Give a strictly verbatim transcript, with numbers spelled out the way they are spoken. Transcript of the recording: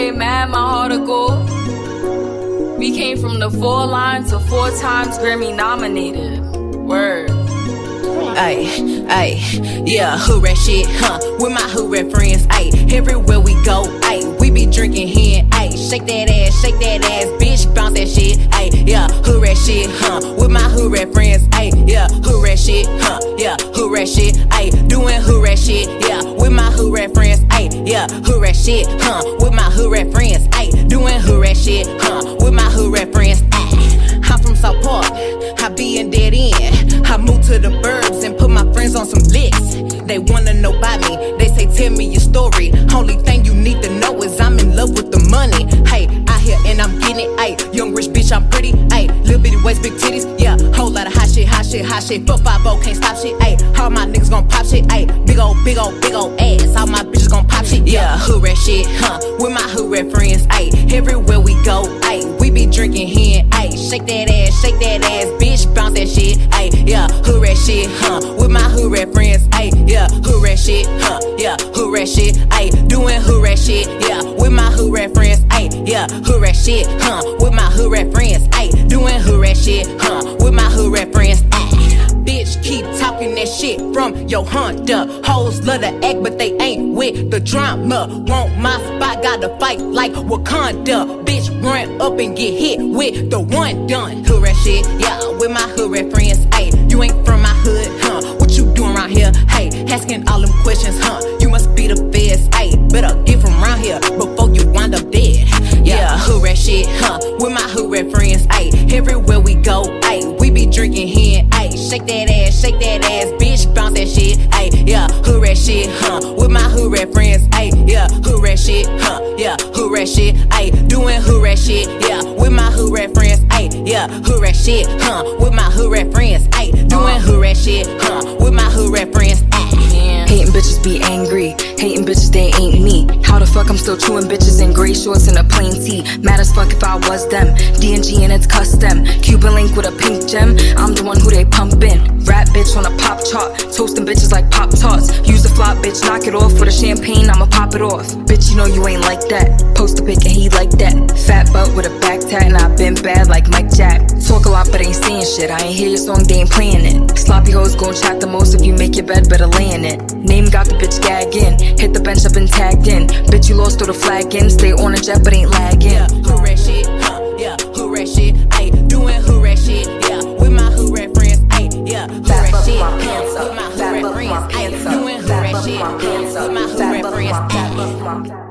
they mad, my heart will go. We came from the four line to four times Grammy nominated. Word. Ay, ay, yeah, hood rat shit, huh? With my hood rat friends, ay, everywhere we go, ay, we be drinking hen, ay, shake that ass, shake that ass, bitch, bounce that shit, ay, yeah, hood rat shit, huh? With my hood rat friends, ay, yeah, hood rat shit, huh? Yeah, hood rat shit, ay, doing hood rat shit, yeah, with my hood rat friends, ay, yeah, hood rat shit, huh? With my hood rat friends, ay, doing hood rat shit, huh? With my hood rat friends, ay. I'm from South Park, I be in dead end. I moved to the burbs and put my friends on some licks. They wanna know about me, they say tell me your story. Only thing you need to know is I'm in love with the money. Hey, out here and I'm getting it, ayy. Young rich bitch, I'm pretty, ayy. Little bitty waist, big titties, yeah. Whole lot of hot shit, hot shit, hot shit. four five oh, can't stop shit, ayy. All my niggas gon' pop shit, ayy. Big ol', big ol', big ol' ass. All my bitches gon' pop shit, yeah. Hood rat shit, huh? With my hood rat friends, ayy. Everywhere we go, ayy. We be drinking hen, ayy. Shake that ass, shake that ass, bitch, bounce that shit, ayy. Yeah, hood rat shit, huh? With my hood rat friends, ayy. Yeah, hood rat shit, huh? Yeah, hood rat shit, ayy. Doing hood rat shit, yeah. With my hood rat friends, ayy. Yeah, hood rat shit, huh? With my hood rat friends, ayy. Doing hood rat shit, huh? With my hood rat friends, ayy. Bitch, keep talking that shit from your Honda. Hoes love to act, but they ain't with the drama. Want my spot, gotta fight like Wakanda. Bitch, run up and get hit with the one done. Hood rat shit, yeah, with my hood rat friends, ayy. You ain't from my hood, huh? What you doing around here? Hey, asking all them questions, huh? You must be the feds, ayy. Better get from around here before you wind up dead. Yeah, hood rat shit, huh? With my hood rat friends, ayy. Everywhere we go, ayy. We be drinking hen, ayy. Shake that ass, shake that ass, bitch, bounce that shit, ayy. Yeah, hood rat shit, huh? With my hood rat friends, ayy. Yeah, hood rat shit, huh? Yeah, hood rat shit, ayy. Doing hood rat shit, yeah. With my hood rat friends, ayy. Yeah, hood rat shit, huh? With my hood rat friends, ayy. Doing hood rat shit, huh? With my hood rat friends, ayy. Hating bitches be angry, hating bitches they ain't me. How the fuck I'm still chewing bitches in gray shorts and a plain tee? Mad as fuck if I was them. D and G and it's custom. Cuban link with a pink gem. I'm the one who they pumpin'. Rap bitch on a pop chart. Toasting bitches like Pop Tarts. Use the flop bitch, knock it off with a champagne. I'ma pop it off. Bitch, you know you ain't like that. Post a pic and he like that. Fat butt with a back tat and I been bad like Mike Jack. Talk a lot but ain't saying shit. I ain't hear your song, they ain't playing it. Sloppy hoes gon' chat the most. If you make your bed, better lay in it. Name got the bitch gagging. Hit the bench up and tagged in. Bitch, you lost, throw the flag in. Stay on a jet but ain't lagging. Yeah, hood rat shit, huh? Yeah, hood rat shit, ayy. Doing hood rat shit, yeah. With my hood rat friends, ayy. Yeah, hood rat shit, huh? With my hood rat friends, ayy. Doing hood rat shit, huh? With my hood rat friends, ayy.